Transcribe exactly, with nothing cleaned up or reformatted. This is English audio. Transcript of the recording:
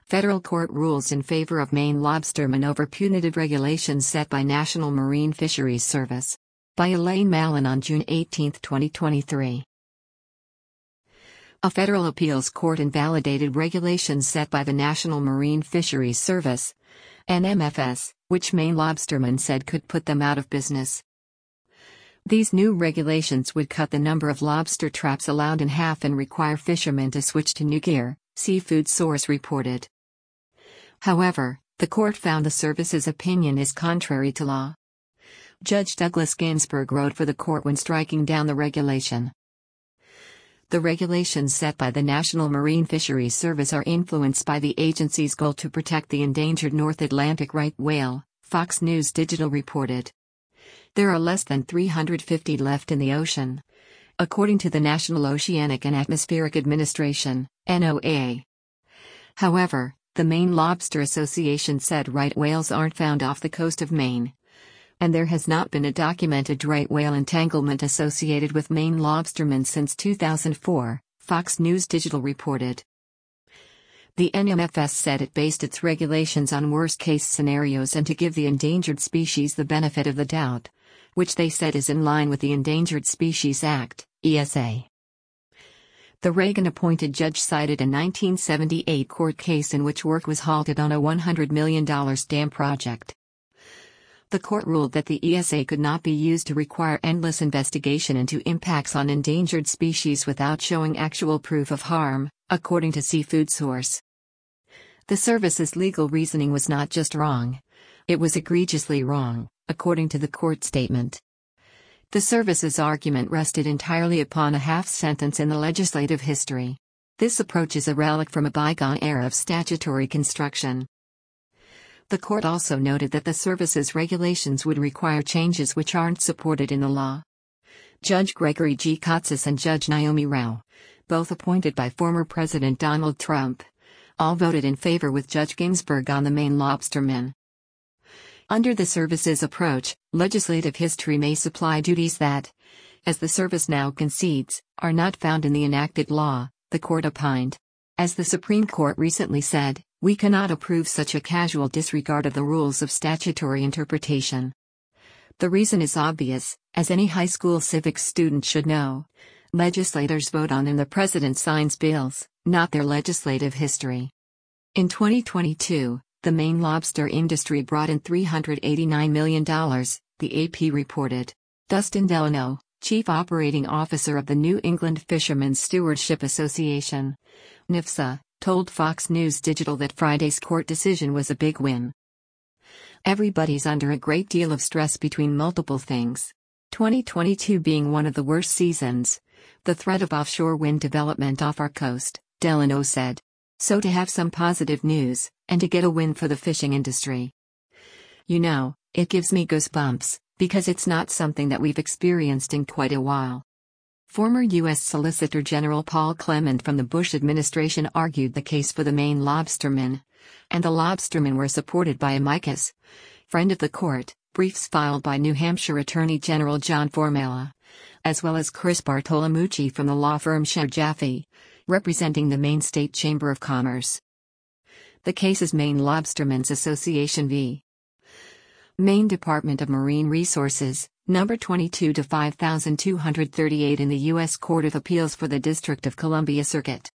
Federal court rules in favor of Maine lobstermen over punitive regulations set by National Marine Fisheries Service. By Elaine Mallon on June eighteenth, twenty twenty-three. A federal appeals court invalidated regulations set by the National Marine Fisheries Service, N M F S, which Maine lobstermen said could put them out of business. These new regulations would cut the number of lobster traps allowed in half and require fishermen to switch to new gear, Seafood Source reported. However, the court found the service's opinion is contrary to law. Judge Douglas Ginsburg wrote for the court when striking down the regulation. The regulations set by the National Marine Fisheries Service are influenced by the agency's goal to protect the endangered North Atlantic right whale, Fox News Digital reported. There are less than three hundred fifty left in the ocean, according to the National Oceanic and Atmospheric Administration, N O A A. However, the Maine Lobster Association said right whales aren't found off the coast of Maine, and there has not been a documented right whale entanglement associated with Maine lobstermen since two thousand four, Fox News Digital reported. The N M F S said it based its regulations on worst-case scenarios and to give the endangered species the benefit of the doubt, which they said is in line with the Endangered Species Act, E S A. The Reagan-appointed judge cited a nineteen seventy-eight court case in which work was halted on a one hundred million dollars dam project. The court ruled that the E S A could not be used to require endless investigation into impacts on endangered species without showing actual proof of harm, according to Seafood Source. The service's legal reasoning was not just wrong, it was egregiously wrong, according to the court statement. The service's argument rested entirely upon a half-sentence in the legislative history. This approach is a relic from a bygone era of statutory construction. The court also noted that the service's regulations would require changes which aren't supported in the law. Judge Gregory G. Katsas and Judge Naomi Rao, both appointed by former President Donald Trump, all voted in favor with Judge Ginsburg on the Maine lobstermen. Under the service's approach, legislative history may supply duties that, as the service now concedes, are not found in the enacted law, the court opined. As the Supreme Court recently said, we cannot approve such a casual disregard of the rules of statutory interpretation. The reason is obvious, as any high school civics student should know. Legislators vote on and the president signs bills, not their legislative history. In twenty twenty-two, the Maine lobster industry brought in three hundred eighty-nine million dollars, the A P reported. Dustin Delano, Chief Operating Officer of the New England Fishermen's Stewardship Association, N F S A, told Fox News Digital that Friday's court decision was a big win. Everybody's under a great deal of stress between multiple things. twenty twenty-two being one of the worst seasons. The threat of offshore wind development off our coast, Delano said. So to have some positive news, and to get a win for the fishing industry. You know, it gives me goosebumps, because it's not something that we've experienced in quite a while. Former U S Solicitor General Paul Clement from the Bush administration argued the case for the Maine lobstermen, and the lobstermen were supported by amicus, friend of the court, briefs filed by New Hampshire Attorney General John Formella, as well as Chris Bartolomucci from the law firm Sher Jaffe, representing the Maine State Chamber of Commerce. The case is Maine Lobstermen's Association v. Maine Department of Marine Resources, number twenty-two to five thousand two hundred thirty-eight in the U S Court of Appeals for the District of Columbia Circuit.